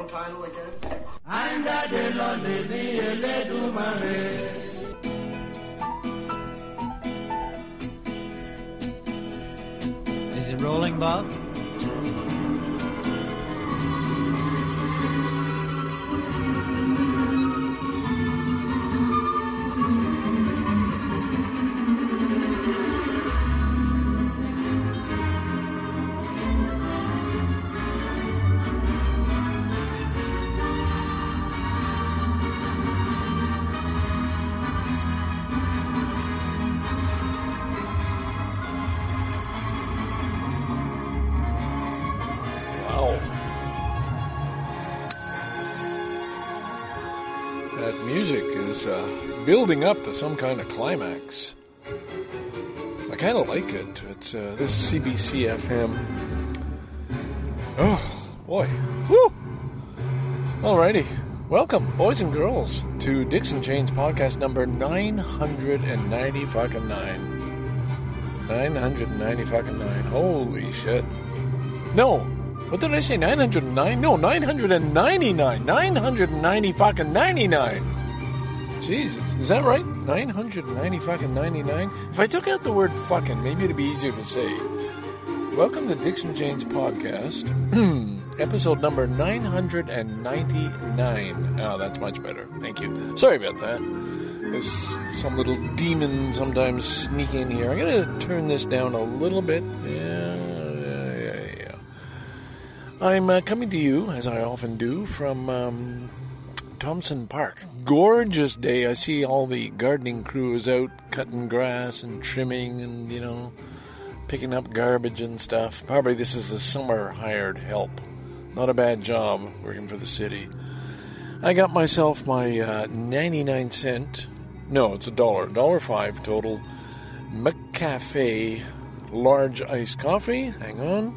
song title again? Is it rolling, Bob? Building up to some kind of climax. I kind of like it. It's this is CBC FM. Oh boy, woo! Alrighty, welcome, boys and girls, to Dixon Chains podcast number 990 fucking 9. 990 fucking 9. Holy shit! No, what did I say? 909? No, 999. 990 fucking 99. Jesus, is that right? 990 fucking 99? If I took out the word fucking, maybe it'd be easier to say. Welcome to Dixon Chains podcast, episode number 999. Oh, that's much better. Thank you. Sorry about that. There's some little demon sometimes sneak in here. I'm going to turn this down a little bit. Yeah. I'm coming to you, as I often do, from Thompson Park. Gorgeous day. I see all the gardening crews out cutting grass and trimming and, picking up garbage and stuff. Probably this is a summer hired help. Not a bad job working for the city. I got myself my 99 cent, no, it's $1.05 total, McCafe large iced coffee. Hang on.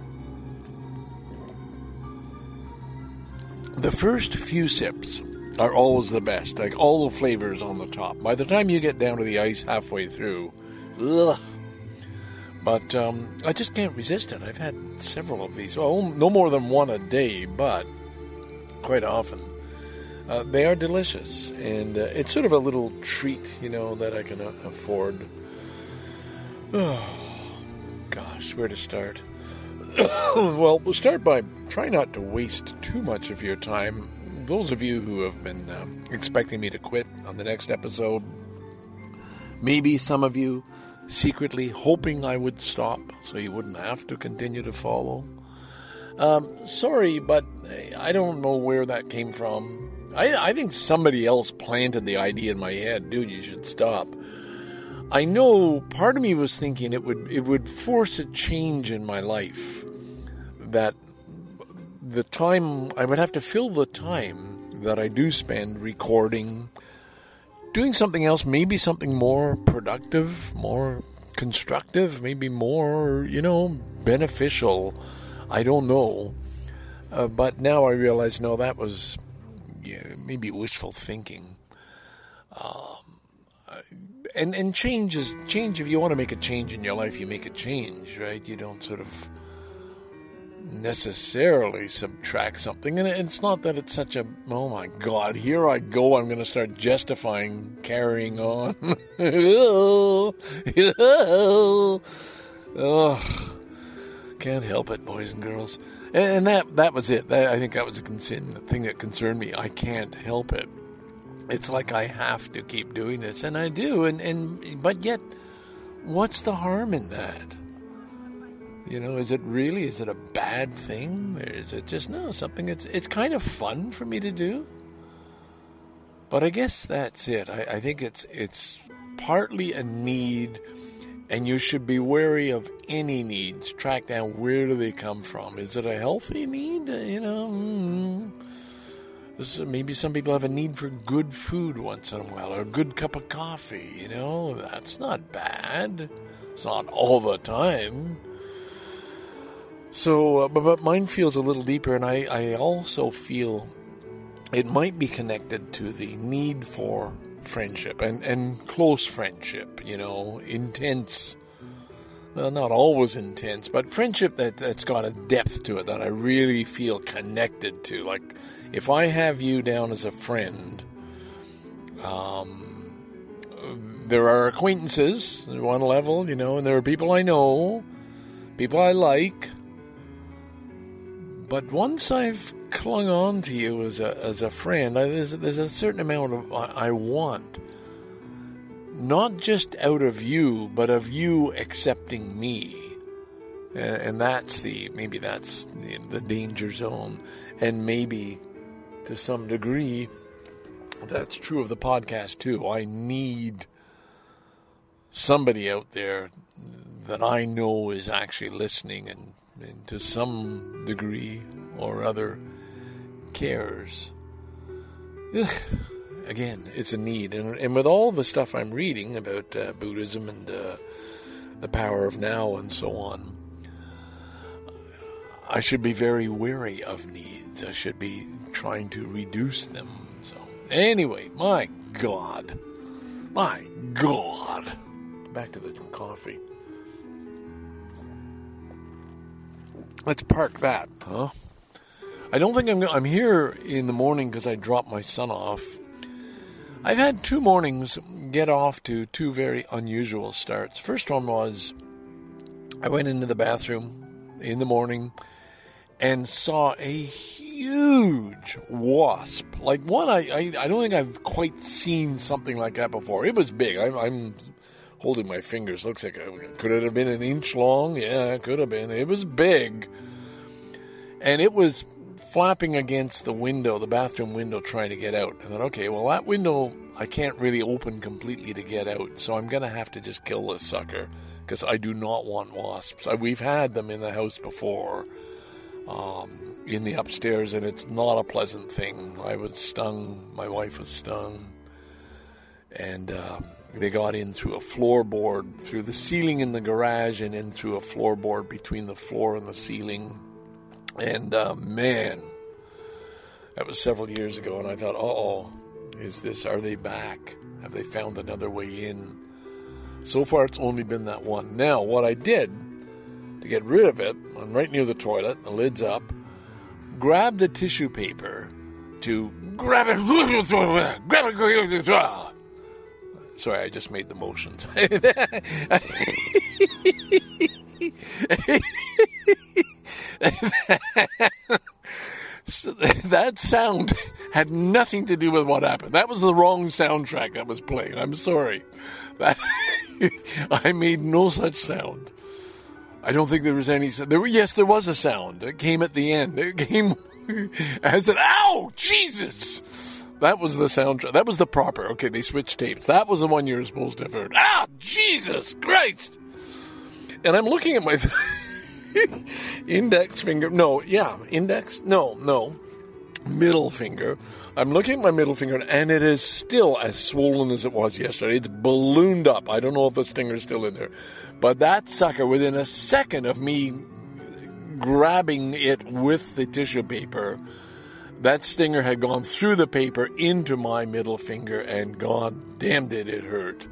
The first few sips are always the best, like all the flavors on the top. By the time you get down to the ice halfway through, ugh. But I just can't resist it. I've had several of these. Well, no more than one a day, but quite often. They are delicious, and it's sort of a little treat, that I can afford. Oh, gosh, where to start? Well, we'll start by try not to waste too much of your time. Those of you who have been expecting me to quit on the next episode, maybe some of you secretly hoping I would stop so you wouldn't have to continue to follow. Sorry, but I don't know where that came from. I think somebody else planted the idea in my head, dude, you should stop. I know part of me was thinking it would force a change in my life, that the time, I would have to fill the time that I do spend recording, doing something else, maybe something more productive, more constructive, maybe more, beneficial. I don't know. But now I realize, no, that was maybe wishful thinking. And change. If you want to make a change in your life, you make a change, right? You don't sort of necessarily subtract something. And it's not that it's such a, oh my God, here I go, I'm going to start justifying carrying on. Oh, can't help it, boys and girls. And that was it. I think that was the thing that concerned me. I can't help it. It's like I have to keep doing this, and I do, but yet, what's the harm in that? Is it a bad thing? Or is it just, something it's kind of fun for me to do? But I guess that's it. I think it's partly a need, and you should be wary of any needs. Track down, where do they come from? Is it a healthy need? Maybe some people have a need for good food once in a while, or a good cup of coffee, That's not bad. It's not all the time. So, but mine feels a little deeper, and I also feel it might be connected to the need for friendship and close friendship, intense well, not always intense, but friendship that's got a depth to it that I really feel connected to. Like, if I have you down as a friend, there are acquaintances at one level, you know, and there are people I know, people I like. But once I've clung on to you as a friend, there's a certain amount of I want. Not just out of you, but of you accepting me. And maybe that's the danger zone. And maybe, to some degree, that's true of the podcast too. I need somebody out there that I know is actually listening and to some degree or other cares. Ugh. Again, it's a need. And with all the stuff I'm reading about Buddhism and the power of now and so on, I should be very wary of needs. I should be trying to reduce them. So anyway, my God. Back to the coffee. Let's park that, huh? I don't think I'm here in the morning because I dropped my son off. I've had 2 mornings get off to 2 very unusual starts. First one was I went into the bathroom in the morning and saw a huge wasp. Like one, I don't think I've quite seen something like that before. It was big. I'm holding my fingers. Looks like could it have been an inch long? Yeah, it could have been. It was big. And it was flapping against the window, the bathroom window, trying to get out. And then, okay, well, that window I can't really open completely to get out, so I'm going to have to just kill this sucker, because I do not want wasps. We've had them in the house before, in the upstairs, and it's not a pleasant thing. I was stung, my wife was stung, and they got in through a floorboard, through the ceiling in the garage, and in through a floorboard between the floor and the ceiling. And, man, that was several years ago, and I thought, are they back? Have they found another way in? So far, it's only been that one. Now, what I did to get rid of it, I'm right near the toilet, the lid's up, grabbed the tissue paper to grab it. Sorry, I just made the motions. That sound had nothing to do with what happened. That was the wrong soundtrack that was playing. I'm sorry. I made no such sound. I don't think there was any. Yes, there was a sound. It came at the end. It came. I said, "Ow, Jesus!" That was the soundtrack. That was the proper. Okay, they switched tapes. That was the one you were supposed to have heard. Ah, Jesus Christ! And I'm looking at my index finger. Middle finger. I'm looking at my middle finger, and it is still as swollen as it was yesterday. It's ballooned up. I don't know if the stinger's still in there. But that sucker, within a second of me grabbing it with the tissue paper, that stinger had gone through the paper into my middle finger, and God damn did it hurt.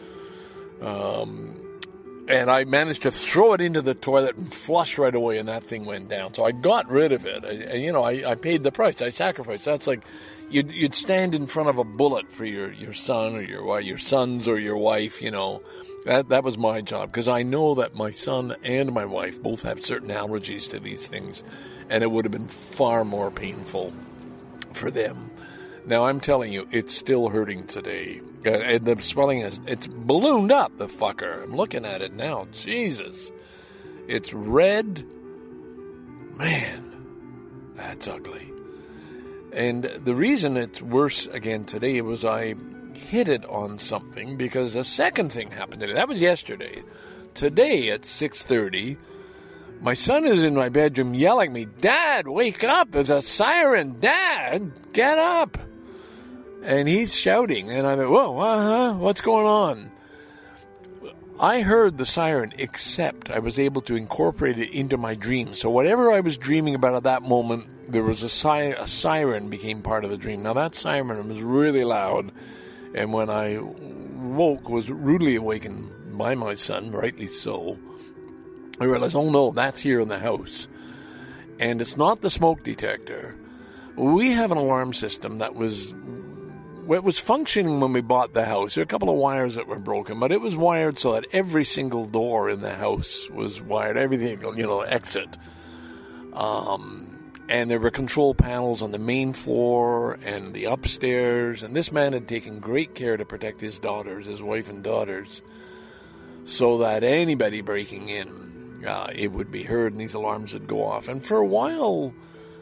And I managed to throw it into the toilet and flush right away, and that thing went down. So I got rid of it. I paid the price. I sacrificed. That's like you'd stand in front of a bullet for your son or your sons or your wife. You know, that was my job, because I know that my son and my wife both have certain allergies to these things, and it would have been far more painful for them. Now, I'm telling you, it's still hurting today. And the swelling it's ballooned up, the fucker. I'm looking at it now. Jesus. It's red. Man, that's ugly. And the reason it's worse again today was I hit it on something, because a second thing happened today. That was yesterday. Today at 6:30, my son is in my bedroom yelling at me, "Dad, wake up. There's a siren. Dad, get up." And he's shouting, and I thought, whoa, what's going on? I heard the siren, except I was able to incorporate it into my dream. So whatever I was dreaming about at that moment, there was a siren became part of the dream. Now that siren was really loud, and when I woke, was rudely awakened by my son, rightly so, I realized, oh no, that's here in the house. And it's not the smoke detector. We have an alarm system that was functioning when we bought the house. There were a couple of wires that were broken, but it was wired so that every single door in the house was wired, everything, exit. And there were control panels on the main floor and the upstairs. And this man had taken great care to protect his daughters, his wife and daughters, so that anybody breaking in, it would be heard and these alarms would go off. And for a while,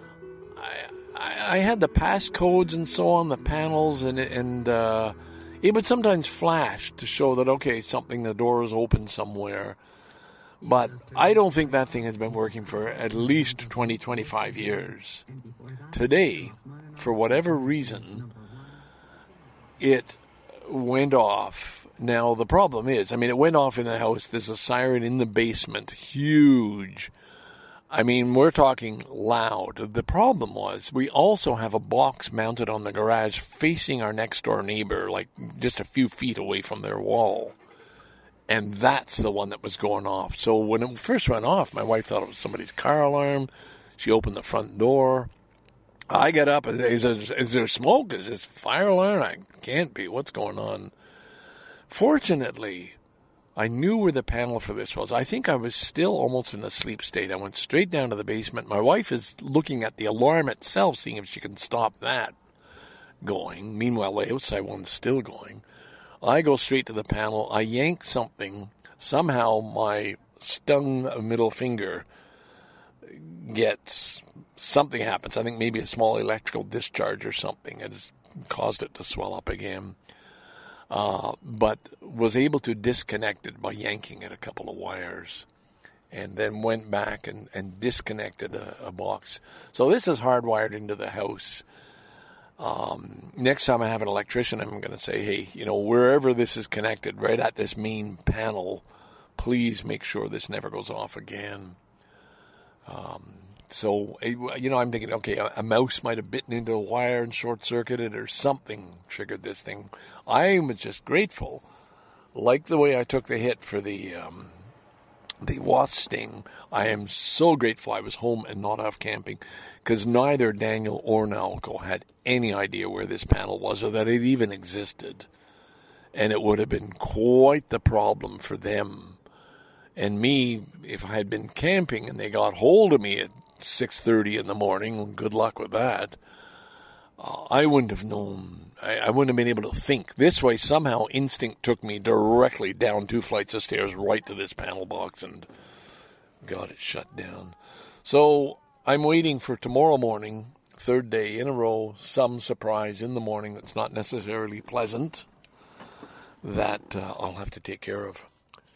I had the passcodes and so on, the panels, and it would sometimes flash to show that, okay, the door is open somewhere. But I don't think that thing has been working for at least 20, 25 years. Today, for whatever reason, it went off. Now, the problem is, it went off in the house. There's a siren in the basement, huge. We're talking loud. The problem was we also have a box mounted on the garage facing our next door neighbor, like just a few feet away from their wall. And that's the one that was going off. So when it first went off, my wife thought it was somebody's car alarm. She opened the front door. I get up. Is there smoke? Is this fire alarm? I can't be. What's going on? Fortunately, I knew where the panel for this was. I think I was still almost in a sleep state. I went straight down to the basement. My wife is looking at the alarm itself, seeing if she can stop that going. Meanwhile, the outside one's still going. I go straight to the panel. I yank something. Somehow my stung middle finger something happens. I think maybe a small electrical discharge or something has caused it to swell up again. But was able to disconnect it by yanking at a couple of wires. And then went back and disconnected a box. So this is hardwired into the house. Next time I have an electrician, I'm going to say, hey, wherever this is connected, right at this main panel, please make sure this never goes off again. So, I'm thinking, okay, a mouse might have bitten into a wire and short-circuited or something triggered this thing. I'm just grateful. Like the way I took the hit for the wasp sting, I am so grateful I was home and not off camping, because neither Daniel or Nalco had any idea where this panel was or that it even existed. And it would have been quite the problem for them. And me, if I had been camping and they got hold of me at 6:30 in the morning, good luck with that. I wouldn't have known. I wouldn't have been able to think. This way, somehow, instinct took me directly down 2 flights of stairs right to this panel box and got it shut down. So I'm waiting for tomorrow morning, third day in a row, some surprise in the morning that's not necessarily pleasant that I'll have to take care of.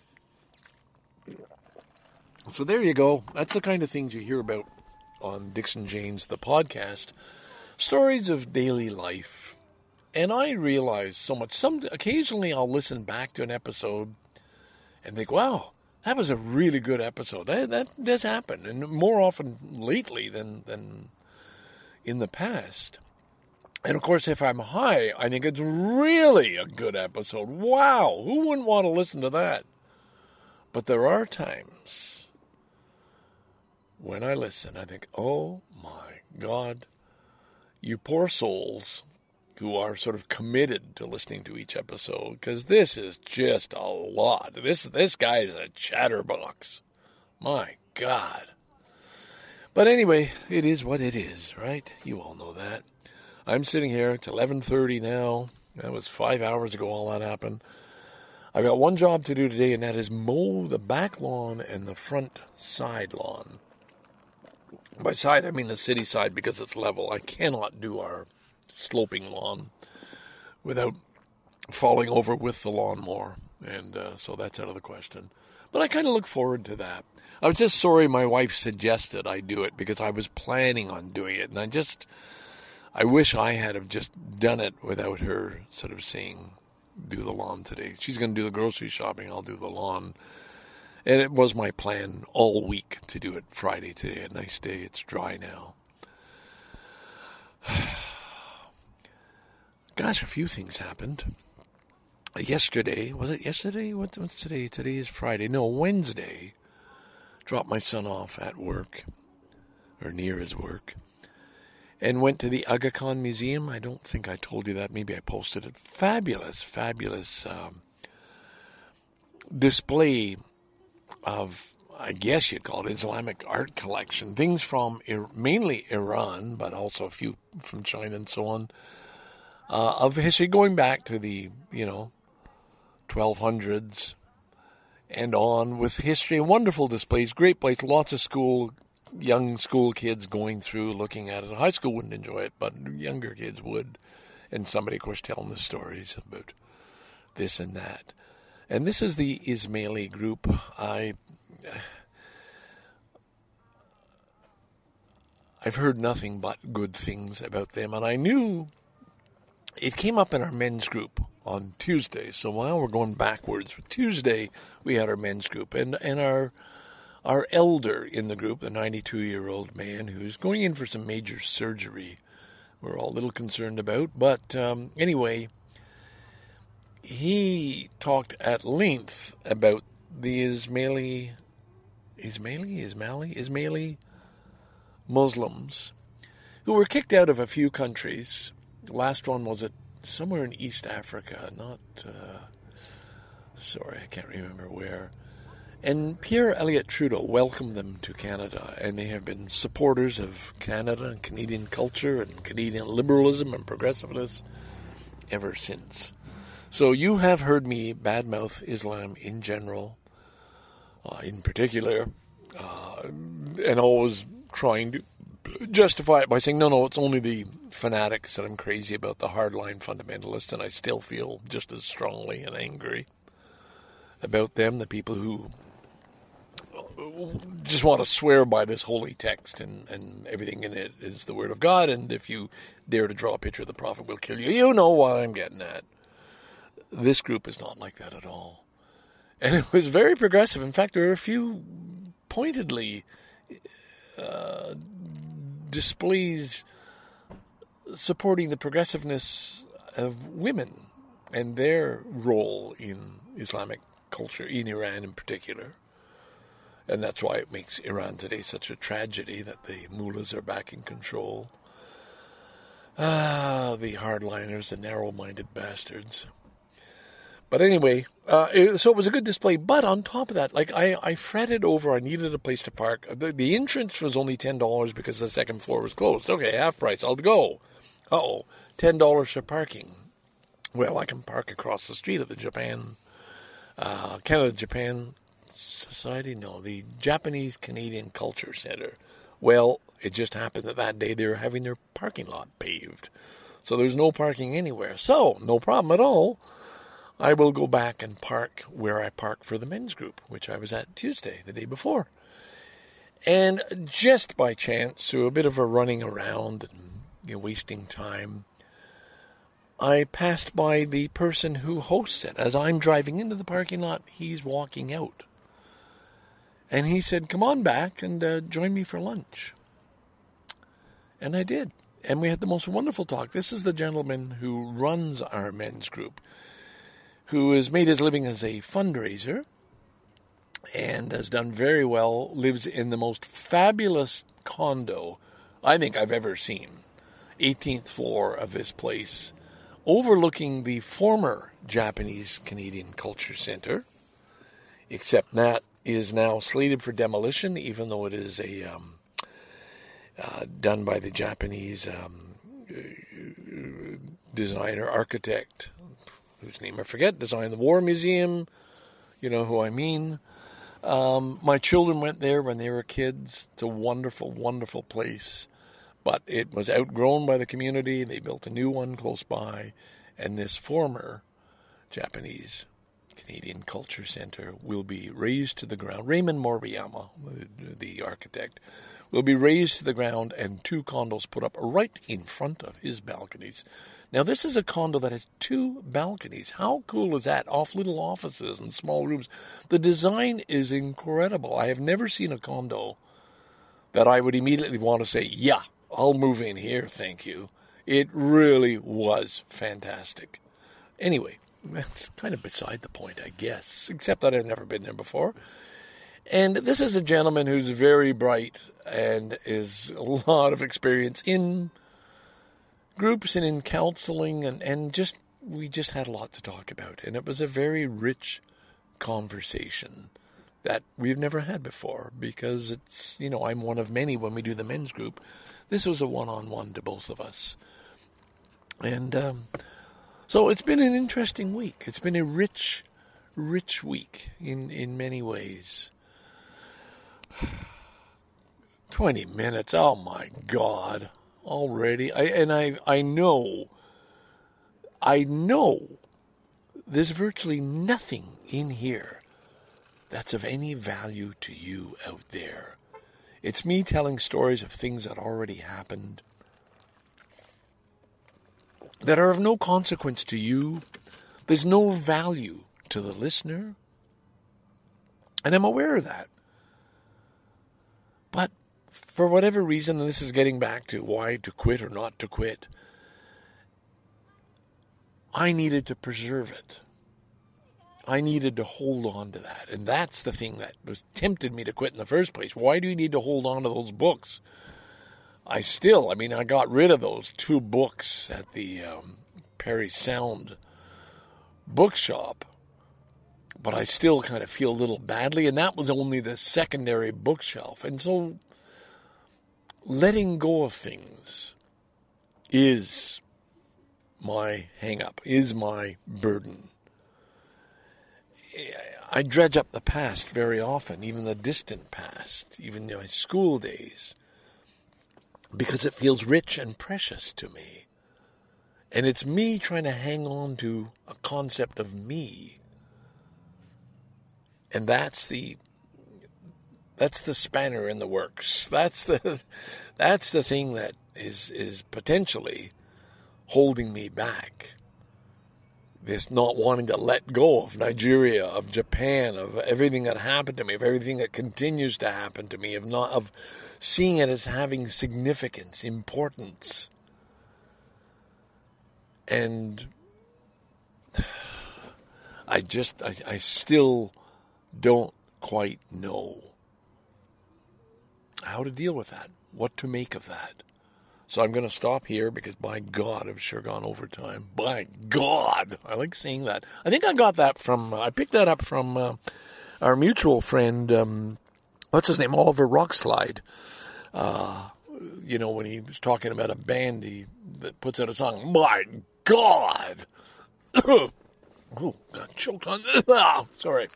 So there you go. That's the kind of things you hear about on Dixon Janes, the podcast. Stories of daily life. And I realize so much. Occasionally I'll listen back to an episode and think, wow, that was a really good episode. That does happen. And more often lately than in the past. And of course, if I'm high, I think it's really a good episode. Wow, who wouldn't want to listen to that? But there are times when I listen, I think, oh my God, you poor souls who are sort of committed to listening to each episode, because this is just a lot. This guy is a chatterbox. My God. But anyway, it is what it is, right? You all know that. I'm sitting here. It's 11:30 now. That was 5 hours ago all that happened. I've got one job to do today, and that is mow the back lawn and the front side lawn. By side, I mean the city side, because it's level. I cannot do our sloping lawn without falling over with the lawnmower, and so that's out of the question. But I kind of look forward to that. I was just sorry my wife suggested I do it, because I was planning on doing it, and I wish I had have just done it without her sort of saying, do the lawn today. She's going to do the grocery shopping, I'll do the lawn. And it was my plan all week to do it Friday today. A nice day. It's dry now. Gosh, a few things happened. Yesterday, was it yesterday? What's today? Today is Friday. No, Wednesday. dropped my son off at work, or near his work, and went to the Aga Khan Museum. I don't think I told you that. Maybe I posted it. Fabulous, fabulous display of, I guess you'd call it, Islamic art collection. Things from mainly Iran, but also a few from China and so on, of history going back to the, 1200s and on, with history and wonderful displays. Great place. Lots of young school kids going through, looking at it. High school wouldn't enjoy it, but younger kids would. And somebody, of course, telling the stories about this and that. And this is the Ismaili group. I've heard nothing but good things about them, and I knew it came up in our men's group on Tuesday. So while we're going backwards, Tuesday we had our men's group, and our elder in the group, the 92-year-old man who's going in for some major surgery, we're all a little concerned about. But anyway, he talked at length about the Ismaili Muslims who were kicked out of a few countries. The last one was somewhere in East Africa, I can't remember where. And Pierre Elliott Trudeau welcomed them to Canada, and they have been supporters of Canada and Canadian culture and Canadian liberalism and progressiveness ever since. So you have heard me badmouth Islam in general, in particular, and always trying to justify it by saying, no, it's only the fanatics that I'm crazy about, the hardline fundamentalists, and I still feel just as strongly and angry about them, the people who just want to swear by this holy text and everything in it is the word of God, and if you dare to draw a picture of the prophet, we'll kill you. You know what I'm getting at. This group is not like that at all. And it was very progressive. In fact, there were a few pointedly displays supporting the progressiveness of women and their role in Islamic culture, in Iran in particular. And that's why it makes Iran today such a tragedy that the mullahs are back in control. The hardliners, the narrow-minded bastards. But anyway, so it was a good display. But on top of that, I fretted over, I needed a place to park. The entrance was only $10 because the second floor was closed. Okay, half price, I'll go. $10 for parking. Well, I can park across the street at the Canada-Japan Society? No, the Japanese Canadian Culture Center. Well, it just happened that day they were having their parking lot paved. So there's no parking anywhere. So, no problem at all. I will go back and park where I parked for the men's group, which I was at Tuesday, the day before. And just by chance, through a bit of a running around and wasting time, I passed by the person who hosts it. As I'm driving into the parking lot, he's walking out. And he said, come on back and join me for lunch. And I did. And we had the most wonderful talk. This is the gentleman who runs our men's group, who has made his living as a fundraiser and has done very well, lives in the most fabulous condo I think I've ever seen. 18th floor of this place, overlooking the former Japanese Canadian Culture Center, except that is now slated for demolition, even though it is done by the Japanese designer, architect, whose name I forget, designed the War Museum. You know who I mean. My children went there when they were kids. It's a wonderful, wonderful place. But it was outgrown by the community. They built a new one close by. And this former Japanese Canadian Culture Center will be razed to the ground. Raymond Moriyama, the architect, will be razed to the ground and 2 condos put up right in front of his balconies. Now, this is a condo that has 2 balconies. How cool is that? Off little offices and small rooms. The design is incredible. I have never seen a condo that I would immediately want to say, yeah, I'll move in here, thank you. It really was fantastic. Anyway, that's kind of beside the point, I guess, except that I've never been there before. And this is a gentleman who's very bright and is a lot of experience in groups and in counseling, and we just had a lot to talk about. And it was a very rich conversation that we've never had before, because it's, I'm one of many when we do the men's group. This was a one-on-one to both of us. And so it's been an interesting week. It's been a rich week in many ways. 20 minutes, oh my God, already. I know there's virtually nothing in here that's of any value to you out there. It's me telling stories of things that already happened, that are of no consequence to you. There's no value to the listener. And I'm aware of that. But for whatever reason, and this is getting back to why to quit or not to quit, I needed to preserve it. I needed to hold on to that. And that's the thing that was tempted me to quit in the first place. Why do you need to hold on to those books? I got rid of those 2 books at the Perry Sound bookshop, but I still kind of feel a little badly, and that was only the secondary bookshelf. And so letting go of things is my hang-up, is my burden. I dredge up the past very often, even the distant past, even my school days, because it feels rich and precious to me. And it's me trying to hang on to a concept of me. And that's the spanner in the works. That's the thing that is potentially holding me back. This not wanting to let go of Nigeria, of Japan, of everything that happened to me, of everything that continues to happen to me, of seeing it as having significance, importance. And I still don't quite know how to deal with that, what to make of that. So I'm going to stop here because, by God, I've sure gone over time. By God! I like saying that. I think I got that I picked that up from our mutual friend, what's his name, Oliver Rockslide. When he was talking about a band that puts out a song, my God! Oh, got choked on. Sorry.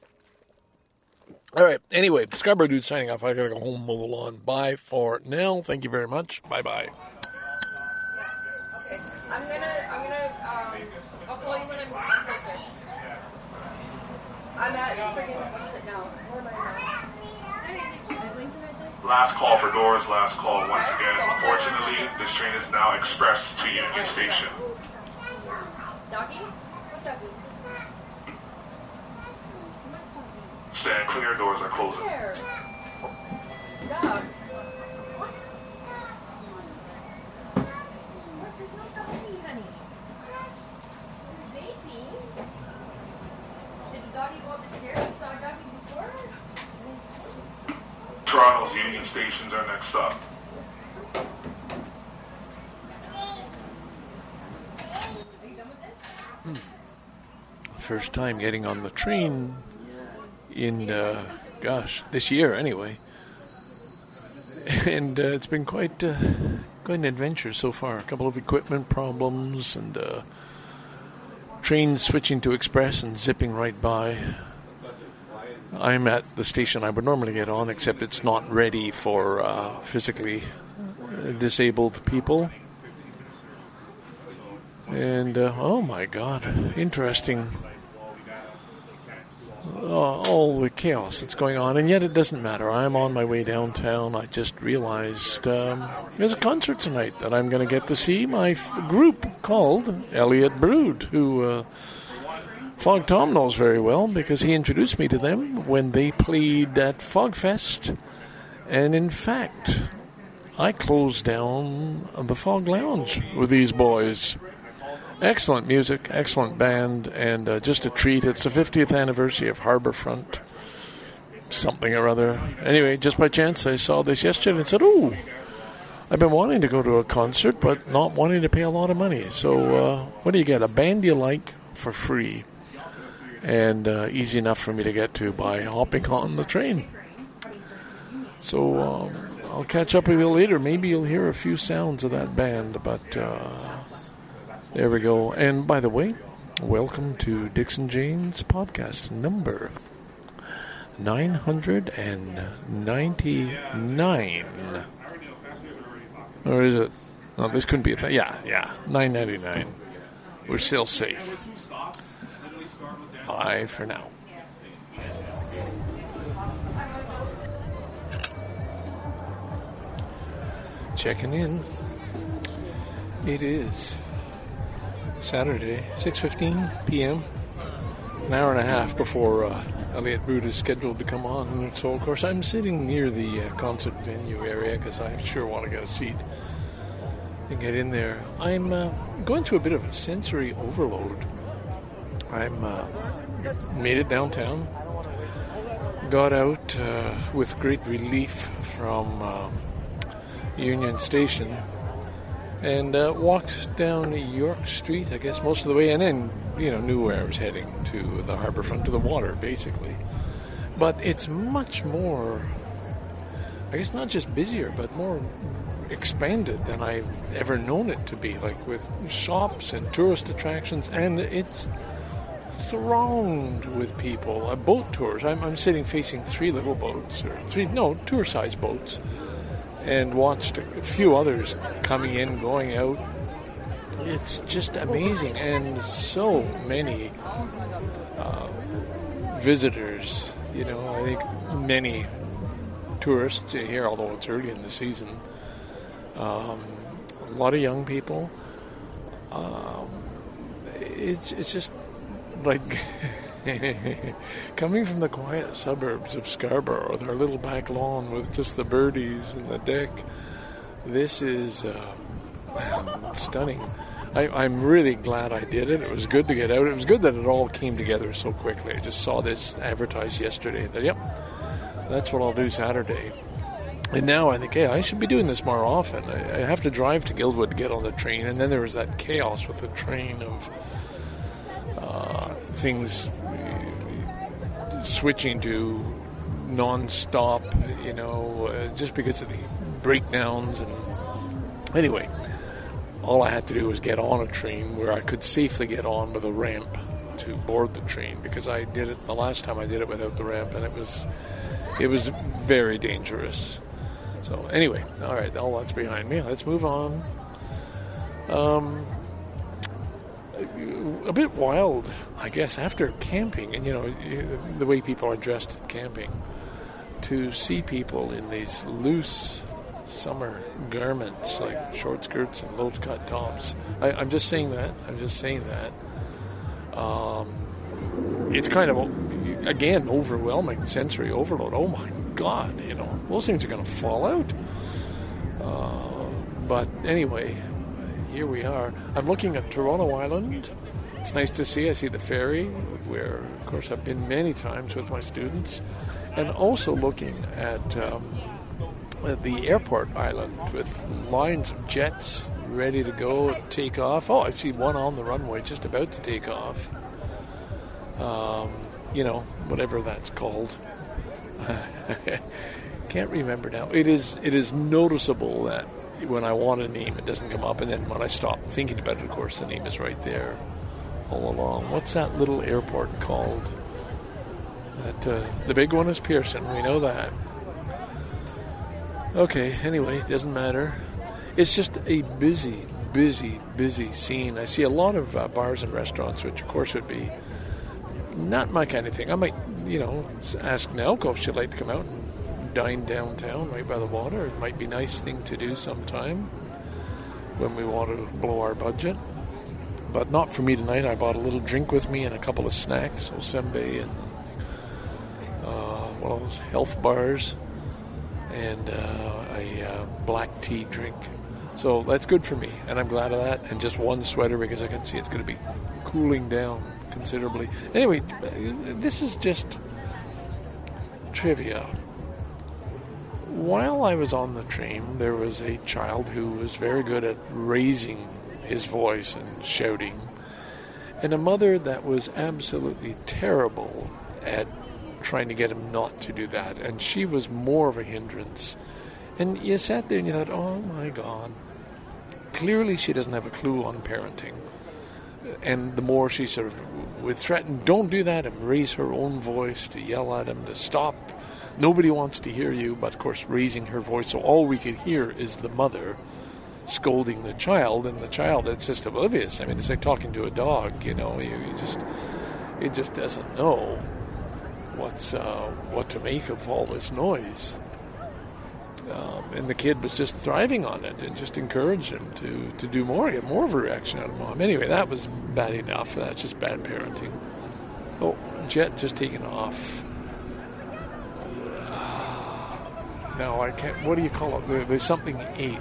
All right. Anyway, Scarborough Dude signing off. I gotta go home, mow the lawn. Bye for now. Thank you very much. Bye-bye. Okay. I'm gonna, I'll call you when I'm closer. I'm at freaking, what's it now? Where am I now? Last call for doors, last call once again. Unfortunately, this train is now express to Union Station. Doggy? What doggy? Stand clear, doors are closing. Where? Dog. There's no doggy, honey. Baby. Did the doggy go up the stairs? You saw a doggy before? Toronto's Union stations are next up. Are you done with this? First time getting on the train in, this year anyway. And it's been quite an adventure so far. A couple of equipment problems and trains switching to express and zipping right by. I'm at the station I would normally get on, except it's not ready for physically disabled people. And, oh my God, interesting. All the chaos that's going on, and yet it doesn't matter. I'm on my way downtown. I just realized there's a concert tonight that I'm going to get to see. My group called Elliot Brood, who Fog Tom knows very well because he introduced me to them when they played at Fogfest. And in fact, I closed down the Fog Lounge with these boys. Excellent music, excellent band, and just a treat. It's the 50th anniversary of Harbourfront. something or other. Anyway, just by chance, I saw this yesterday and said, "Oh, I've been wanting to go to a concert, but not wanting to pay a lot of money. So what do you get? A band you like for free, and easy enough for me to get to by hopping on the train." So I'll catch up with you later. Maybe you'll hear a few sounds of that band, but there we go. And by the way, welcome to Dixon Jane's podcast number 999. Or is it? No, this couldn't be a thing. Yeah, 999. We're still safe. Bye for now. Checking in. It is Saturday, 6:15 p.m. An hour and a half before Elliot Root is scheduled to come on. And so, of course, I'm sitting near the concert venue area because I sure want to get a seat and get in there. I'm going through a bit of a sensory overload. I'm made it downtown. Got out with great relief from Union Station and walked down York Street, I guess, most of the way, and then, knew where I was heading, to the harbourfront, to the water, basically. But it's much more, I guess, not just busier, but more expanded than I've ever known it to be, like with shops and tourist attractions, and it's thronged with people. Boat tours. I'm sitting facing three little boats, tour-sized boats, and watched a few others coming in, going out. It's just amazing, and so many visitors. I think many tourists here, although it's early in the season. A lot of young people. It's just like coming from the quiet suburbs of Scarborough, with our little back lawn with just the birdies and the deck. This is stunning. I'm really glad I did it. It was good to get out. It was good that it all came together so quickly. I just saw this advertised yesterday that, yep, that's what I'll do Saturday. And now I think, hey, I should be doing this more often. I have to drive to Guildwood to get on the train, and then there was that chaos with the train of things switching to non-stop, just because of the breakdowns. And anyway, all I had to do was get on a train where I could safely get on with a ramp to board the train, because I did it the last time I did it without the ramp, and it was very dangerous. So anyway, all right, all that's behind me. Let's move on. A bit wild, I guess, after camping, and the way people are dressed at camping, to see people in these loose summer garments like short skirts and low-cut tops. I'm just saying that. It's kind of, again, overwhelming, sensory overload. Oh my God, those things are going to fall out. But anyway, here we are. I'm looking at Toronto Island. It's nice to see. I see the ferry, where, of course, I've been many times with my students, and also looking at the airport island with lines of jets ready to go and take off. Oh, I see one on the runway just about to take off. Whatever that's called. Can't remember now. It is noticeable that when I want a name, it doesn't come up, and then when I stop thinking about it, of course, the name is right there all along. What's that little airport called? The big one is Pearson. We know that. Okay, anyway, it doesn't matter. It's just a busy scene. I see a lot of bars and restaurants, which of course would be not my kind of thing. I might, ask Nalco if she'd like to come out and dine downtown right by the water. It might be a nice thing to do sometime when we want to blow our budget. But not for me tonight. I bought a little drink with me and a couple of snacks, Osembe and one of those health bars, and a black tea drink. So that's good for me, and I'm glad of that. And just one sweater, because I can see it's going to be cooling down considerably. Anyway, this is just trivia. While I was on the train, there was a child who was very good at raising his voice and shouting, and a mother that was absolutely terrible at trying to get him not to do that, and she was more of a hindrance. And you sat there and you thought, oh my God, clearly she doesn't have a clue on parenting. And the more she sort of would threaten, don't do that, and raise her own voice to yell at him to stop. Nobody wants to hear you, but of course raising her voice, so all we could hear is the mother scolding the child, and the child, it's just oblivious. I mean, it's like talking to a dog, you know. It just doesn't know what to make of all this noise. And the kid was just thriving on it and just encouraged him to do more, get more of a reaction out of mom. Anyway, that was bad enough. That's just bad parenting. Oh, jet just taken off. No, I can't. What do you call it? There's something 8.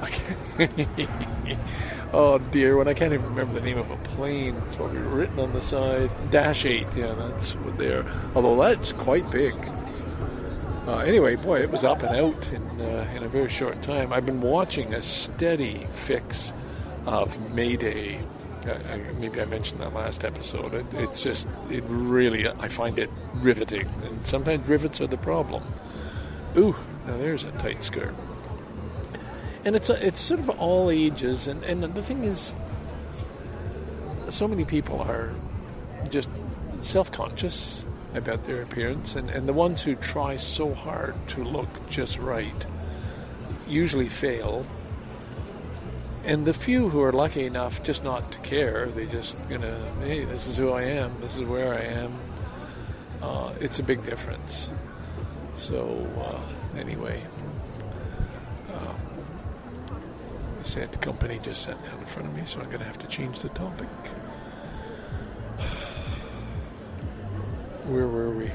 Oh dear, when I can't even remember the name of a plane. It's probably written on the side. Dash 8, yeah, that's what they are. Although that's quite big. Anyway, boy, it was up and out in a very short time. I've been watching a steady fix of Mayday. Maybe I mentioned that last episode. It really, I find it riveting. And sometimes rivets are the problem. Ooh, now there's a tight skirt. And it's sort of all ages. And the thing is, so many people are just self-conscious about their appearance, and the ones who try so hard to look just right usually fail. And the few who are lucky enough just not to care, they just hey, this is who I am, this is where I am. It's a big difference. So anyway, the Santa company just sat down in front of me, so I'm going to have to change the topic. Where were we?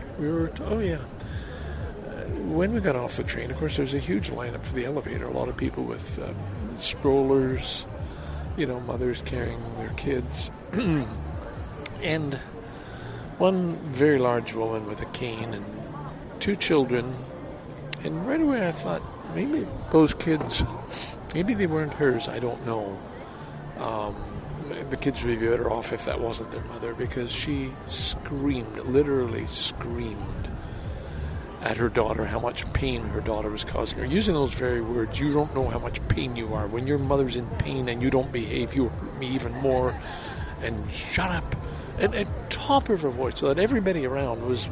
When we got off the train, of course, there's a huge lineup for the elevator. A lot of people with strollers, mothers carrying their kids. And one very large woman with a cane and 2 children. And right away I thought, maybe those kids, maybe they weren't hers, I don't know. The kids would be better off if that wasn't their mother, because she literally screamed at her daughter how much pain her daughter was causing her. Using those very words, you don't know how much pain you are. When your mother's in pain and you don't behave, you hurt me even more. And shut up. And at top of her voice, so that everybody around was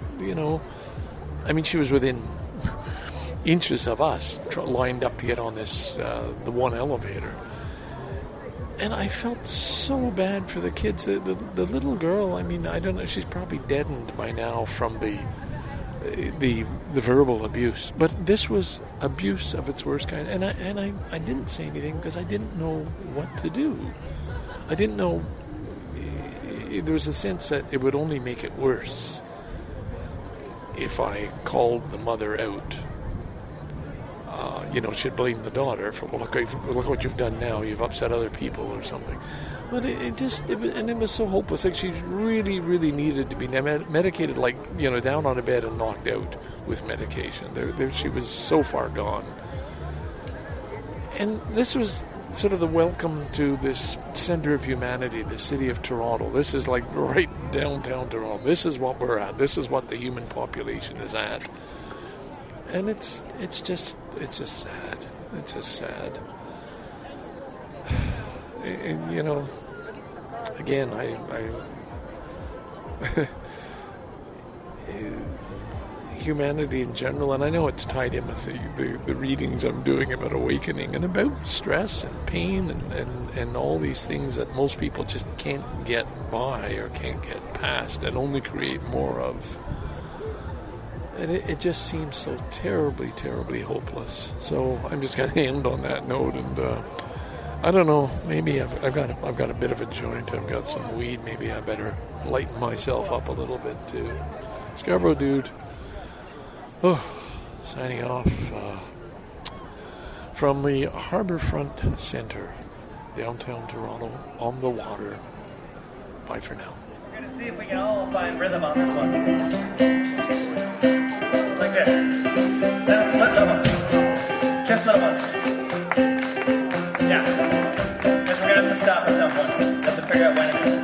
I mean, she was within inches of us, lined up to get on this, the one elevator. And I felt so bad for the kids. The little girl, I mean, I don't know, she's probably deadened by now from the verbal abuse. But this was abuse of its worst kind. And I didn't say anything because I didn't know what to do. I didn't know. There was a sense that it would only make it worse if I called the mother out. She'd blame the daughter for, well, look what you've done now. You've upset other people or something. But it was so hopeless. Like, she really, really needed to be medicated, like, down on a bed and knocked out with medication. She was so far gone. And this was sort of the welcome to this center of humanity, the city of Toronto. This is like right downtown Toronto. This is what we're at. This is what the human population is at. And it's just sad. It's just sad. And, again, humanity in general, and I know it's tied in with the readings I'm doing about awakening and about stress and pain and all these things that most people just can't get by or can't get past and only create more of. And it just seems so terribly, terribly hopeless. So I'm just going to end on that note, and I don't know. Maybe I've got a bit of a joint. I've got some weed. Maybe I better lighten myself up a little bit too. Scarborough Dude. Oh, signing off from the Harbourfront Centre, downtown Toronto, on the water. Bye for now. We're going to see if we can all find rhythm on this one. We're at Wenham.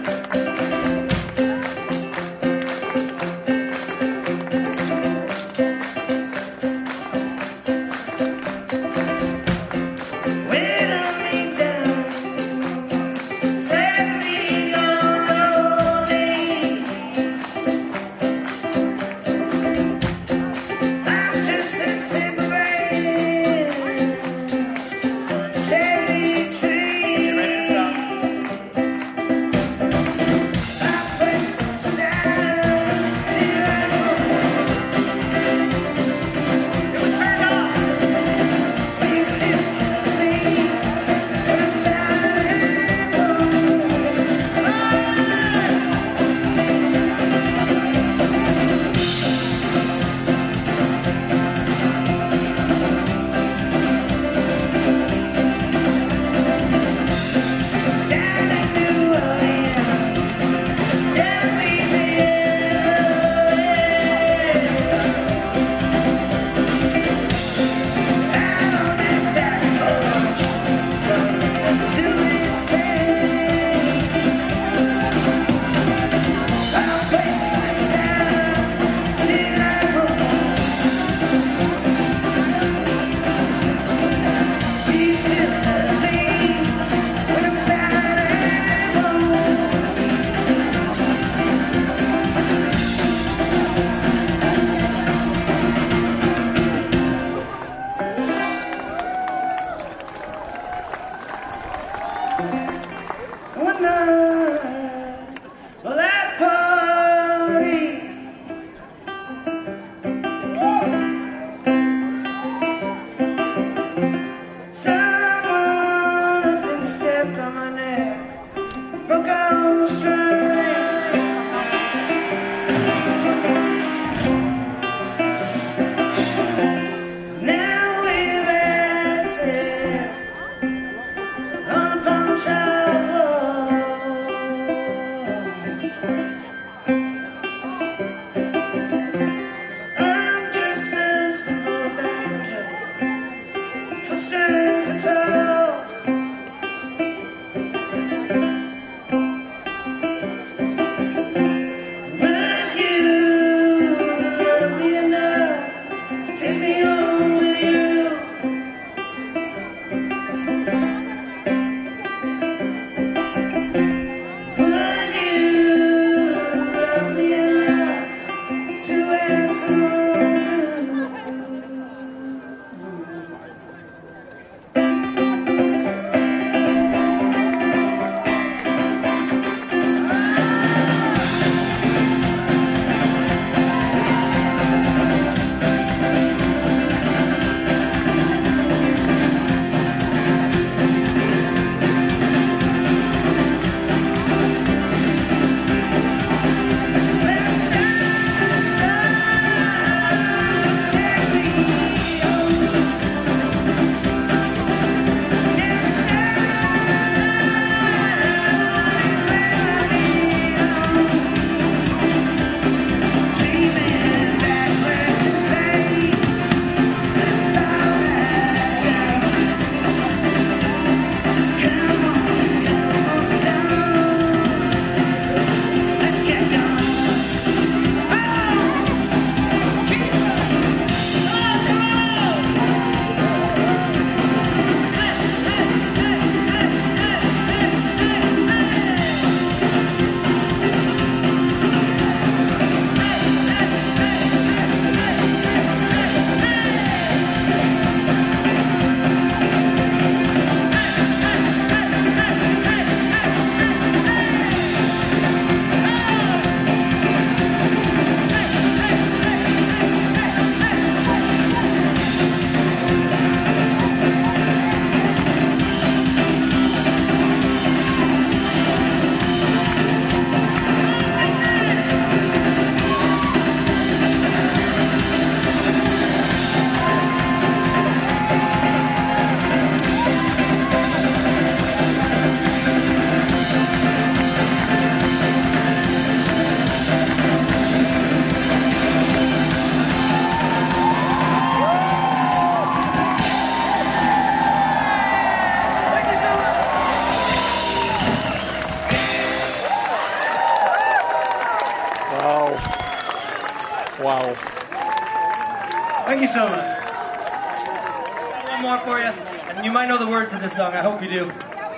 Wow. Thank you so much. Got one more for you, and you might know the words to this song. I hope you do.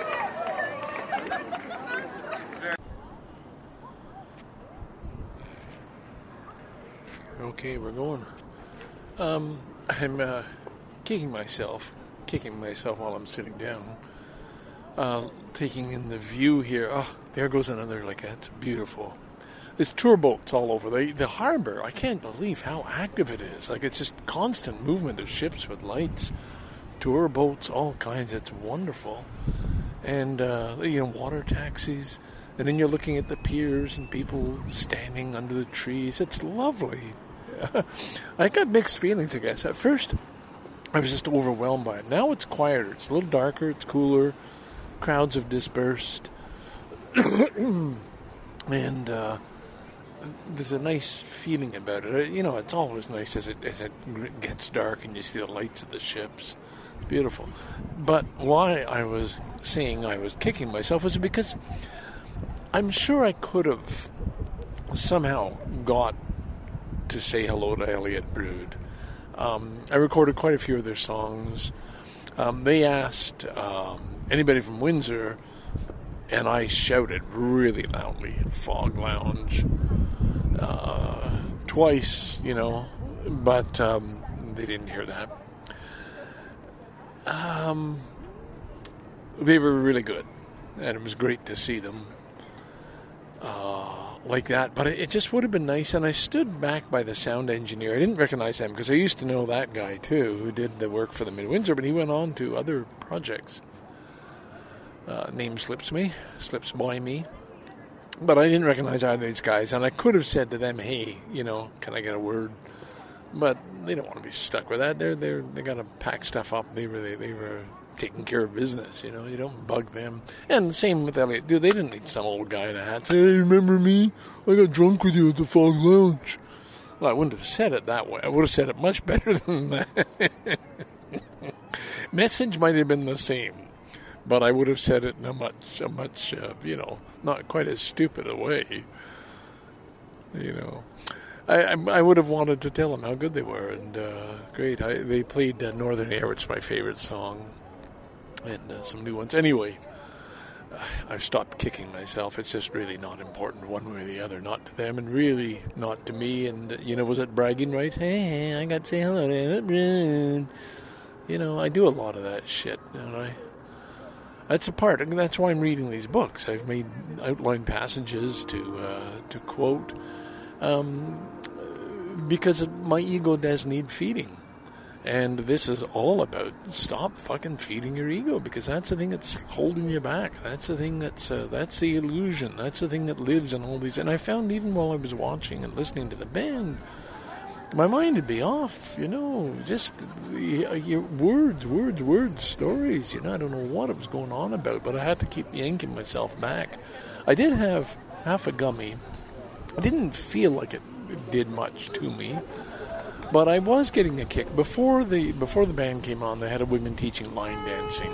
Okay, we're going. I'm kicking myself while I'm sitting down. Taking in the view here. Oh, there goes another, that's beautiful. There's tour boats all over. The harbor, I can't believe how active it is. It's just constant movement of ships with lights, tour boats, all kinds. It's wonderful. And, water taxis. And then you're looking at the piers and people standing under the trees. It's lovely. I got mixed feelings, I guess. At first, I was just overwhelmed by it. Now it's quieter. It's a little darker. It's cooler. Crowds have dispersed. And there's a nice feeling about it. It's always nice as it gets dark and you see the lights of the ships. It's beautiful. But why I was saying I was kicking myself was because I'm sure I could have somehow got to say hello to Elliott Brood. I recorded quite a few of their songs. They asked anybody from Windsor, and I shouted really loudly at Fog Lounge twice, but they didn't hear that. They were really good, and it was great to see them like that, but it just would have been nice. And I stood back by the sound engineer. I didn't recognize him because I used to know that guy too, who did the work for them in Windsor, but he went on to other projects. Name slips by me, but I didn't recognize either of these guys, and I could have said to them, hey, can I get a word? But they don't want to be stuck with that. They got to pack stuff up. They were taking care of business, you don't bug them. And same with Elliott. Dude, they didn't need some old guy in a hat say, hey, remember me? I got drunk with you at the Fog Lounge. Well, I wouldn't have said it that way. I would have said it much better than that. Message might have been the same, but I would have said it in a much not quite as stupid a way. I would have wanted to tell them how good they were, and great. They played Northern Air, which is my favorite song, and some new ones. Anyway, I've stopped kicking myself. It's just really not important one way or the other, not to them, and really not to me. And, was it bragging rights? Hey, I got to say hello to Elliott Brood. I do a lot of that shit, don't I? That's a part. That's why I'm reading these books. I've made outline passages to quote, because my ego does need feeding. And this is all about stop fucking feeding your ego, because that's the thing that's holding you back. That's the thing that's the illusion. That's the thing that lives in all these. And I found even while I was watching and listening to the band, my mind would be off, just your words, stories. I don't know what it was going on about, but I had to keep yanking myself back. I did have half a gummy. I didn't feel like it did much to me, but I was getting a kick. Before the band came on, they had a woman teaching line dancing,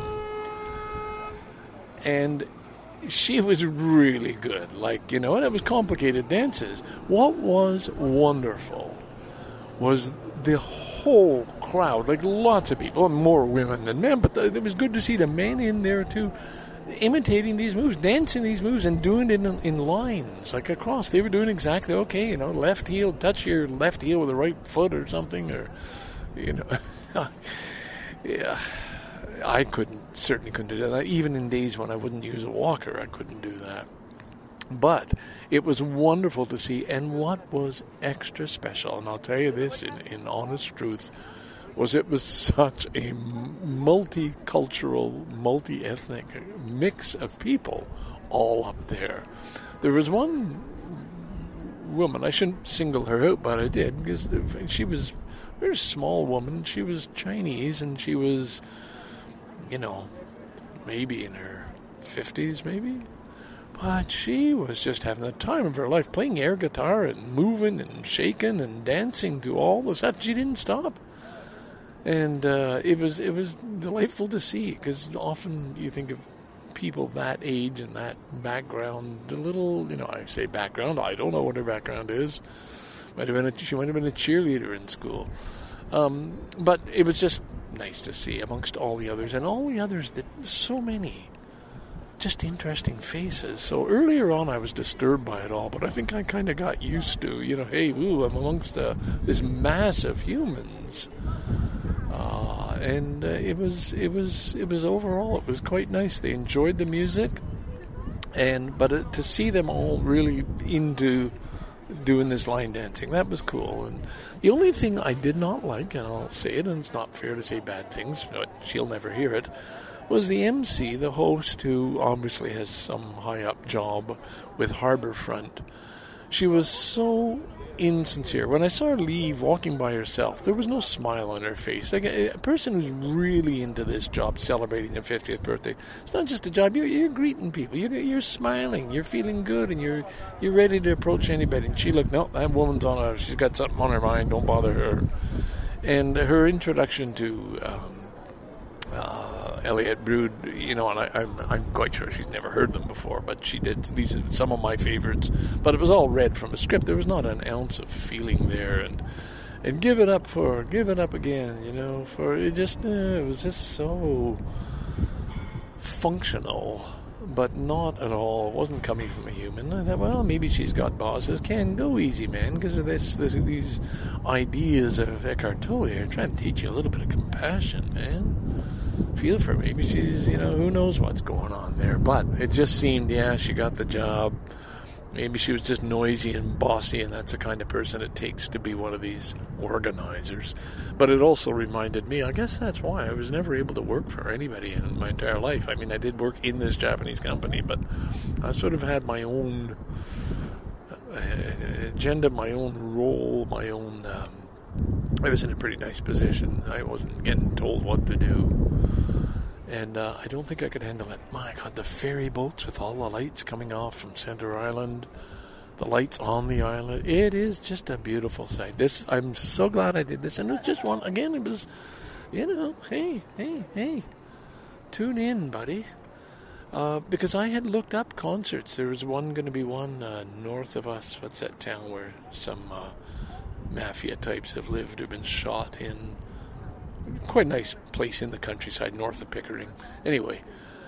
and she was really good. And it was complicated dances. What was wonderful was the whole crowd, lots of people, more women than men, but it was good to see the men in there too, imitating these moves, dancing these moves, and doing it in lines, across. They were doing exactly okay, left heel, touch your left heel with the right foot or something, or, yeah. I certainly couldn't do that. Even in days when I wouldn't use a walker, I couldn't do that. But it was wonderful to see, and what was extra special, and I'll tell you this in honest truth, was it was such a multicultural, multi-ethnic mix of people all up there. There was one woman, I shouldn't single her out, but I did, because she was a very small woman. She was Chinese, and she was, maybe in her 50s, maybe. But she was just having the time of her life, playing air guitar and moving and shaking and dancing to all the stuff. She didn't stop. And it was delightful to see, because often you think of people that age and that background, a little, I say background, I don't know what her background is, She might have been a cheerleader in school. But it was just nice to see amongst all the others, and all the others, that so many just interesting faces. So earlier on I was disturbed by it all, but I think I kind of got used to, hey, I'm amongst this mass of humans. And it was overall, it was quite nice. They enjoyed the music, but to see them all really into doing this line dancing, that was cool. And the only thing I did not like, and I'll say it, and it's not fair to say bad things, but she'll never hear it, was the MC, the host, who obviously has some high-up job with Harbourfront. She was so insincere. When I saw her leave, walking by herself, there was no smile on her face. Like a person who's really into this job, celebrating their 50th birthday, it's not just a job. You're greeting people. You're smiling. You're feeling good, and you're ready to approach anybody. And she looked, no, that woman's she's got something on her mind. Don't bother her. And her introduction to Elliott Brood, and I'm quite sure she's never heard them before, but she did. These are some of my favorites, but it was all read from a script. There was not an ounce of feeling there, and give it up again, for it was just so functional, but not at all. It wasn't coming from a human. I thought, well, maybe she's got bosses. Ken, go easy, man, because of these ideas of Eckhart Tolle here, trying to teach you a little bit of compassion, man. Feel for her. Maybe she's, who knows what's going on there. But it just seemed, she got the job. Maybe she was just noisy and bossy, and that's the kind of person it takes to be one of these organizers. But it also reminded me, I guess that's why I was never able to work for anybody in my entire life. I mean, I did work in this Japanese company, but I sort of had my own agenda, my own role, my own... I was in a pretty nice position. I wasn't getting told what to do. And I don't think I could handle it. My God, the ferry boats with all the lights coming off from Center Island, the lights on the island. It is just a beautiful sight. I'm so glad I did this. And it was just one, again, it was, hey, tune in, buddy. Because I had looked up concerts. There was going to be one north of us. What's that town where some mafia types have lived, who've been shot in? Quite a nice place in the countryside north of Pickering. Anyway,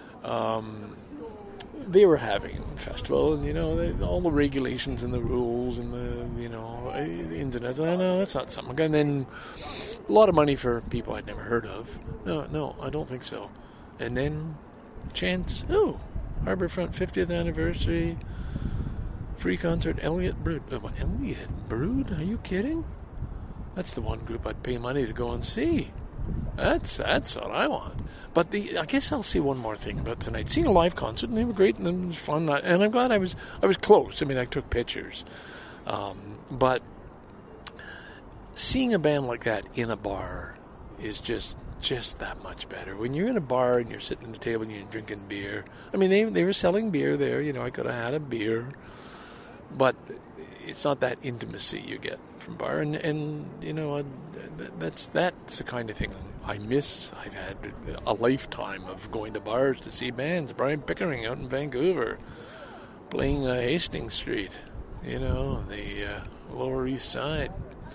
they were having a festival, and all the regulations and the rules and the ins and outs. No, that's not something. And then a lot of money for people I'd never heard of. No, I don't think so. And then chance, Harbourfront 50th anniversary, free concert, Elliott Brood. What, Elliott Brood? Are you kidding? That's the one group I'd pay money to go and see. That's what I want. But I guess I'll say one more thing about tonight. Seeing a live concert, and they were great, and it was fun. And I'm glad I was close. I mean, I took pictures. But seeing a band like that in a bar is just that much better. When you're in a bar and you're sitting at the table and you're drinking beer. I mean, they were selling beer there. I could have had a beer. But it's not that intimacy you get from bar, and that's the kind of thing I miss. I've had a lifetime of going to bars to see bands. Brian Pickering out in Vancouver playing Hastings Street, the Lower East Side.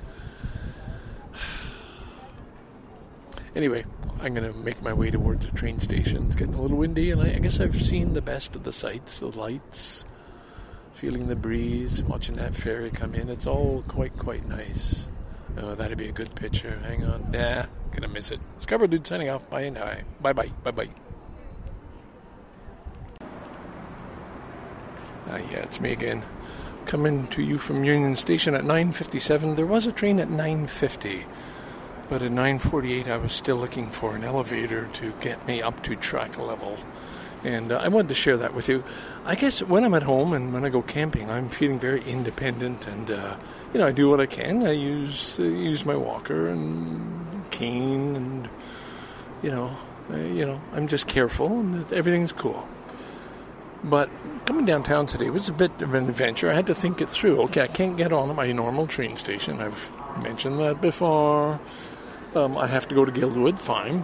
Anyway, I'm going to make my way towards the train station. It's getting a little windy, and I guess I've seen the best of the sights, the lights, feeling the breeze, watching that ferry come in. It's all quite nice. Oh, that'd be a good picture. Hang on. Nah, gonna miss it. Scarborough Dude signing off. Bye now. Bye-bye. Yeah, it's me again. Coming to you from Union Station at 9:57. There was a train at 9:50. But at 9:48, I was still looking for an elevator to get me up to track level. And I wanted to share that with you. I guess when I'm at home and when I go camping, I'm feeling very independent, and I do what I can. I use my walker and cane, and I'm just careful, and everything's cool. But coming downtown today was a bit of an adventure. I had to think it through. Okay, I can't get on at my normal train station. I've mentioned that before. I have to go to Guildwood. Fine.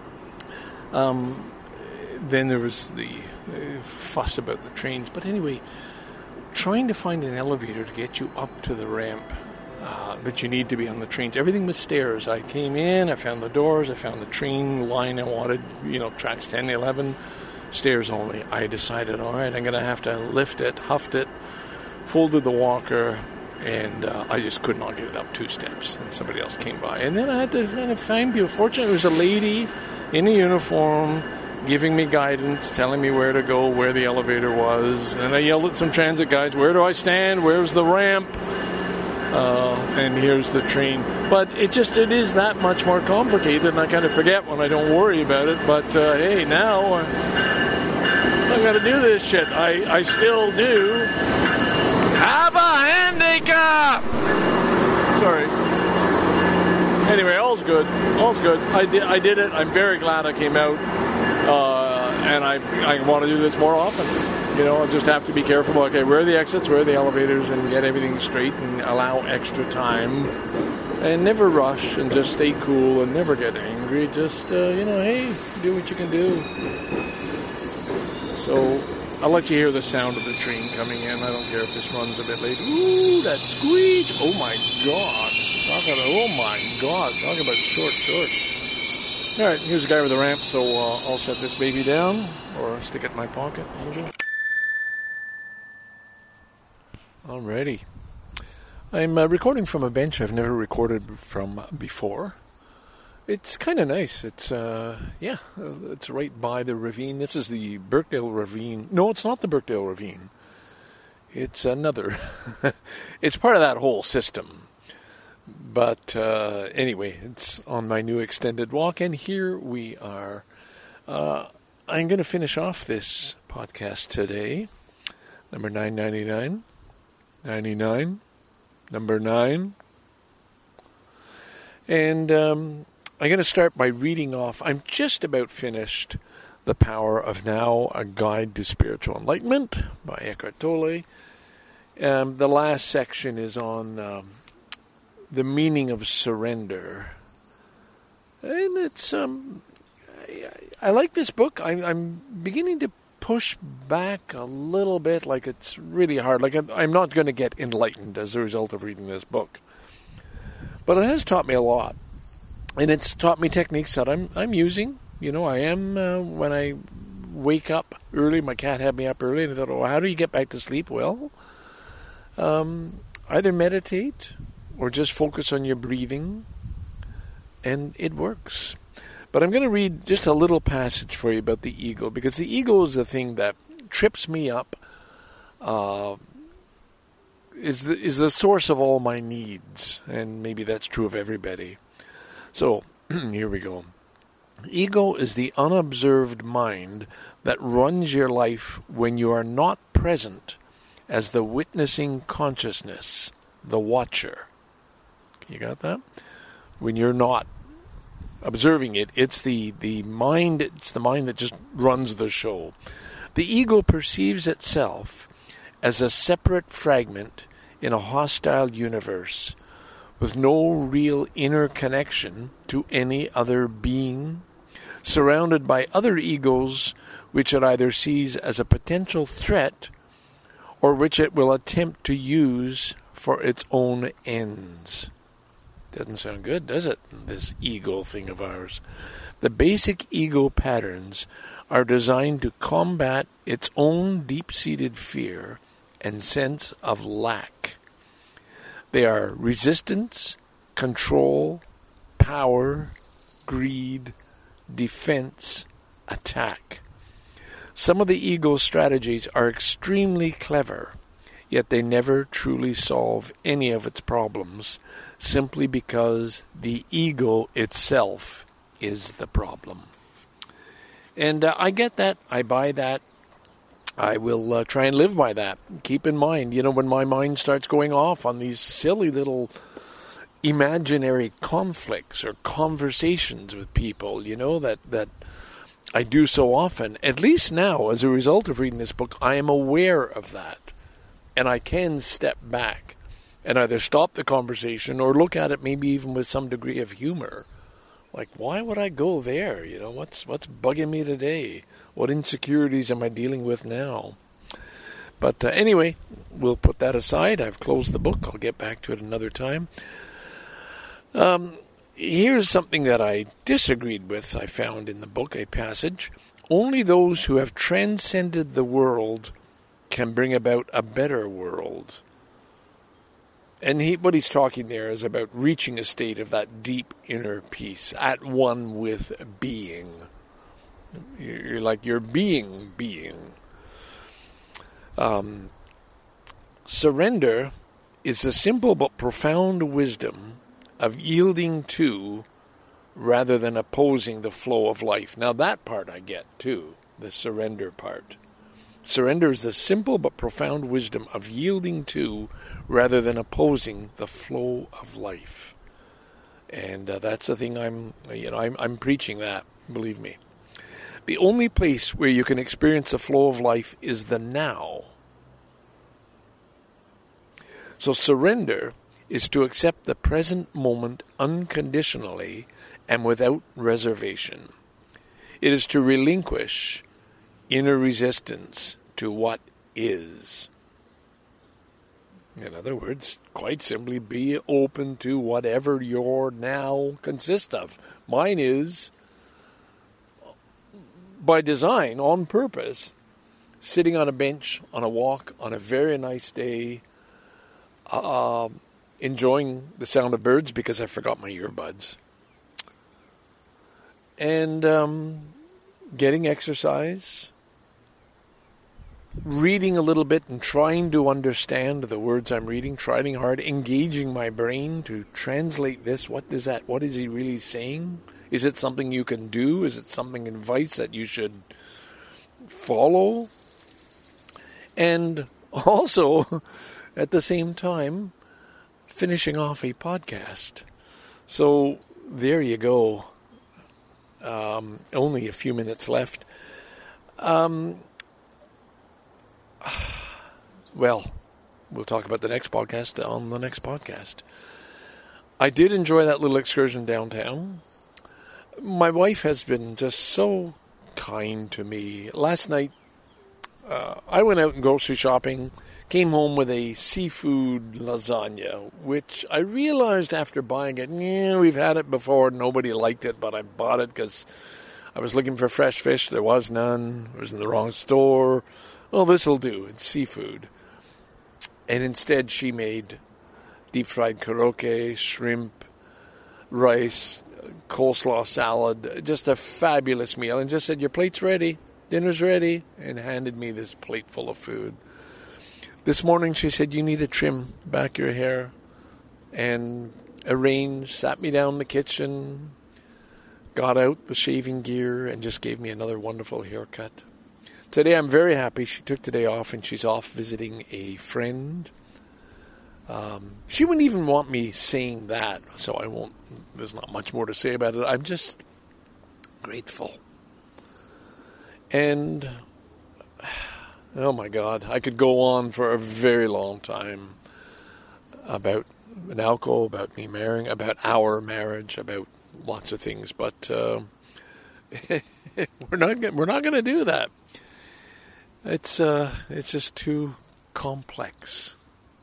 Then there was the fuss about the trains. But anyway, trying to find an elevator to get you up to the ramp that you need to be on the trains. Everything was stairs. I came in, I found the doors, I found the train line I wanted, tracks 10, 11, stairs only. I decided, all right, I'm going to have to lift it, huffed it, folded the walker, and I just could not get it up 2 steps. And somebody else came by. And then I had to kind of find people. Fortunately, there was a lady in a uniform giving me guidance, telling me where to go, where the elevator was. And I yelled at some transit guys, where do I stand? Where's the ramp? And here's the train. But it is that much more complicated, and I kind of forget when I don't worry about it. But hey, now I got to do this shit. I still do have a handicap. Sorry. Anyway, all's good. All's good. I did it. I'm very glad I came out, and I want to do this more often. I'll just have to be careful. Okay, where are the exits, where are the elevators, and get everything straight and allow extra time. And never rush, and just stay cool and never get angry. Just, hey, do what you can do. So, I'll let you hear the sound of the train coming in. I don't care if this runs a bit late. Ooh, that screech! Oh my God. Talk about short. Alright, here's a guy with a ramp, so I'll shut this baby down, or stick it in my pocket. Alrighty. I'm recording from a bench I've never recorded from before. It's kind of nice. It's, it's right by the ravine. This is the Birkdale Ravine. No, it's not the Birkdale Ravine. It's another. It's part of that whole system. But anyway, it's on my new extended walk, and here we are. I'm going to finish off this podcast today. Number 999. 99. Number 9. And I'm going to start by reading off. I'm just about finished The Power of Now, A Guide to Spiritual Enlightenment by Eckhart Tolle. The last section is on the meaning of surrender. And it's, I like this book. I'm beginning to push back a little bit, like it's really hard. Like I'm not going to get enlightened as a result of reading this book. But it has taught me a lot. And it's taught me techniques that I'm using. I am, when I wake up early, my cat had me up early, and I thought, how do you get back to sleep? Well, either meditate or just focus on your breathing, and it works. But I'm going to read just a little passage for you about the ego, because the ego is the thing that trips me up, is the source of all my needs, and maybe that's true of everybody. So, here we go. Ego is the unobserved mind that runs your life when you are not present as the witnessing consciousness, the watcher. You got that? When you're not observing it, it's the mind that just runs the show. The ego perceives itself as a separate fragment in a hostile universe with no real inner connection to any other being, surrounded by other egos which it either sees as a potential threat or which it will attempt to use for its own ends. Doesn't sound good, does it, this ego thing of ours? The basic ego patterns are designed to combat its own deep-seated fear and sense of lack. They are resistance, control, power, greed, defense, attack. Some of the ego strategies are extremely clever, yet they never truly solve any of its problems, simply because the ego itself is the problem. And I get that. I buy that. I will try and live by that. Keep in mind, when my mind starts going off on these silly little imaginary conflicts or conversations with people, that I do so often. At least now, as a result of reading this book, I am aware of that. And I can step back and either stop the conversation or look at it maybe even with some degree of humor. Like, why would I go there? What's bugging me today? What insecurities am I dealing with now? But anyway, we'll put that aside. I've closed the book. I'll get back to it another time. Here's something that I disagreed with. I found in the book a passage. Only those who have transcended the world can bring about a better world. And what he's talking there is about reaching a state of that deep inner peace, at one with being. You're like you're being. Surrender is the simple but profound wisdom of yielding to rather than opposing the flow of life. Now that part I get too, the surrender part. Surrender is the simple but profound wisdom of yielding to rather than opposing the flow of life. And that's the thing I'm preaching that, believe me. The only place where you can experience the flow of life is the now. So surrender is to accept the present moment unconditionally and without reservation. It is to relinquish inner resistance to what is. In other words, quite simply, be open to whatever your now consists of. Mine is, by design, on purpose, sitting on a bench, on a walk, on a very nice day, enjoying the sound of birds because I forgot my earbuds, and getting exercise, reading a little bit and trying to understand the words I'm reading, trying hard, engaging my brain to translate this. What is he really saying? Is it something you can do? Is it something in advice that you should follow? And also, at the same time, finishing off a podcast. So there you go. Only a few minutes left. Well, we'll talk about the next podcast on the next podcast. I did enjoy that little excursion downtown. My wife has been just so kind to me. Last night, I went out and grocery shopping, came home with a seafood lasagna, which I realized after buying it, we've had it before, nobody liked it, but I bought it because I was looking for fresh fish. There was none. It was in the wrong store. Well, this'll do. It's seafood. And instead she made deep-fried karaoke, shrimp, rice, coleslaw salad, just a fabulous meal, and just said, your plate's ready, dinner's ready, and handed me this plate full of food. This morning she said, you need to trim back your hair, and sat me down in the kitchen, got out the shaving gear, and just gave me another wonderful haircut. Today I'm very happy. She took today off, and she's off visiting a friend. She wouldn't even want me saying that, so I won't. There's not much more to say about it. I'm just grateful. And, oh my God, I could go on for a very long time about Nalco, about me marrying, about our marriage, about lots of things, but we're not going to do that. It's just too complex,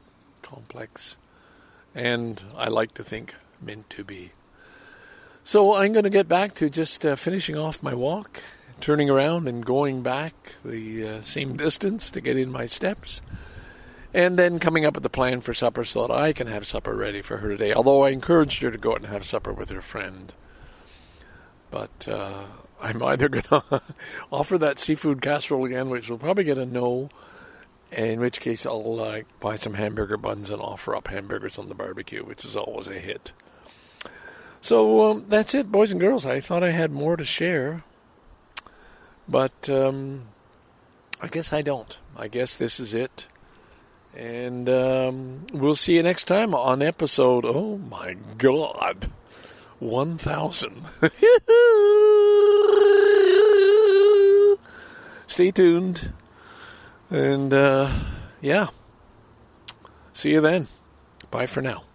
and I like to think meant to be. So I'm going to get back to just finishing off my walk, turning around and going back the same distance to get in my steps, and then coming up with the plan for supper so that I can have supper ready for her today. Although I encouraged her to go out and have supper with her friend, but I'm either going to offer that seafood casserole again, which will probably get a no, in which case I'll buy some hamburger buns and offer up hamburgers on the barbecue, which is always a hit. So that's it, boys and girls. I thought I had more to share, but I guess I don't. I guess this is it. And we'll see you next time on episode, oh my God, 1000. Stay tuned. And, yeah. See you then. Bye for now.